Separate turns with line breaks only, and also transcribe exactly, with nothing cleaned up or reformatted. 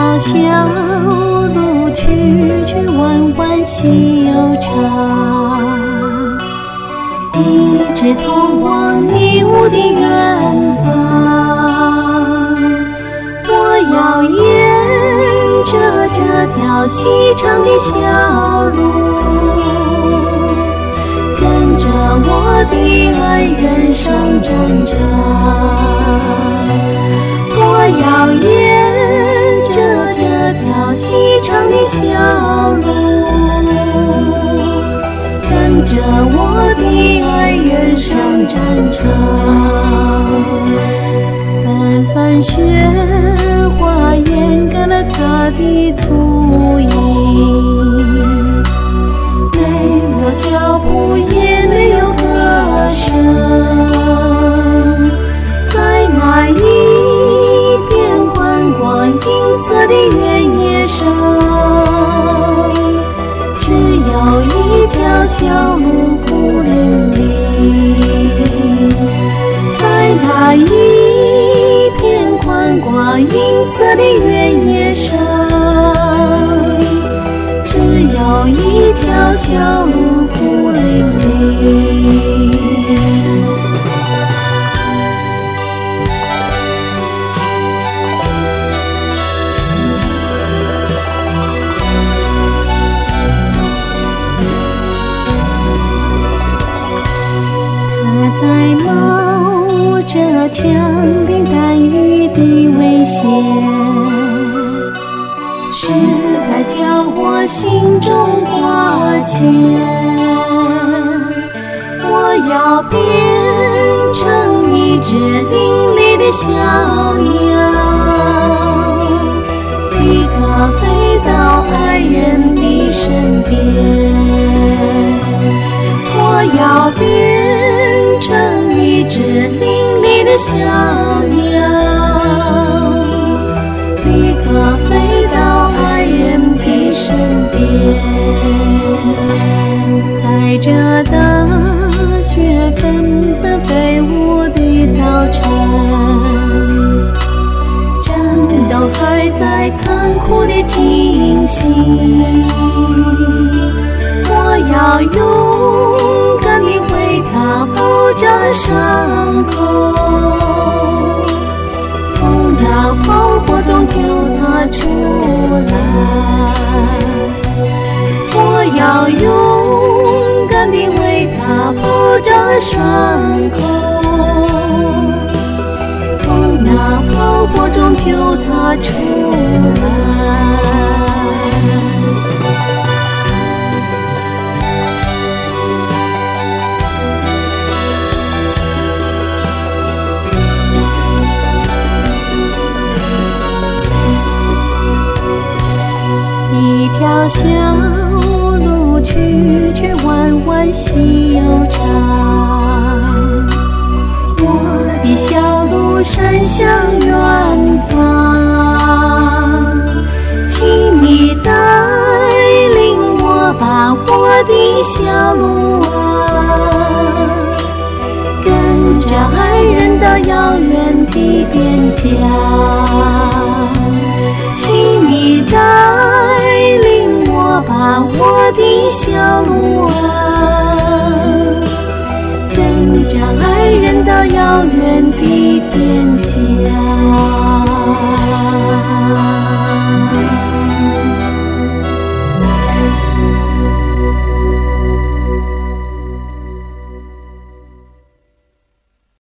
条小路，曲曲弯弯细又长，一直通往迷雾的远方。我要沿着这条细长的小路，跟着我的爱人上战场。我要沿着这条细长的小路，跟着我的爱人上战场。纷繁雪花掩盖了他的足印，没有脚步也没有歌声，在那一片宽广银色的原野上，只有一条小路孤零零，在那一片宽广银色的原野上，只有一条小路孤零零。他在冒着枪林弹雨的危险，实在叫我心中挂牵。我要变成一只伶俐的小鸟，立刻飞到爱人的身边。我要变成一只伶俐的小鸟，立刻飞到爱人的身边。在这大雪纷纷飞舞的早晨，战斗还在残酷的进行。我要勇敢地为他包扎伤口，从那炮火中救他出来。我要勇敢地为他包扎伤口，从那炮火中救他出来。一条小路，曲曲弯弯细又长，我的小路伸向远方，请你带领我把我的小路啊，跟着爱人到遥远的边疆。请你带领我把我的小路啊，跟着爱人到遥远的